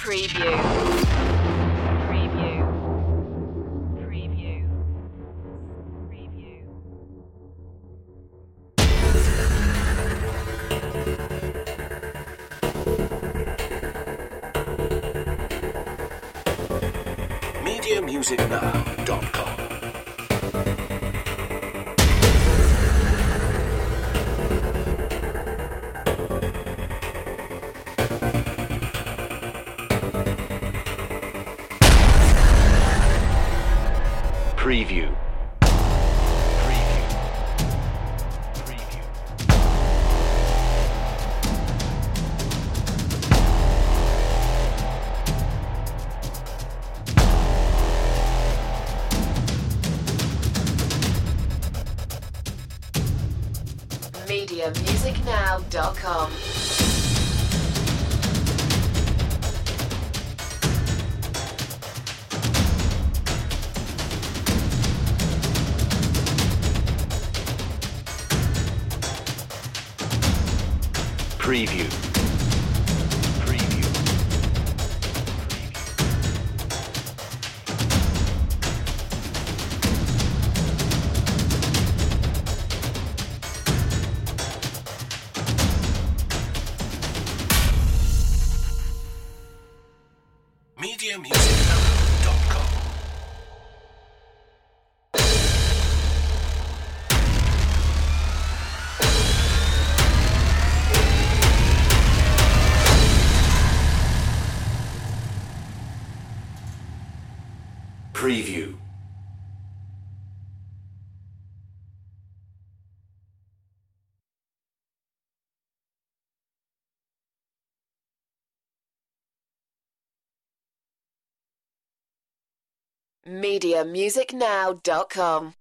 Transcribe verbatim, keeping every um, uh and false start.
Preview. Preview. Preview. Preview. media music now dot com. Preview. Preview. Preview. media music now dot com. Preview. Preview. media music now dot com. Preview. media music now dot com.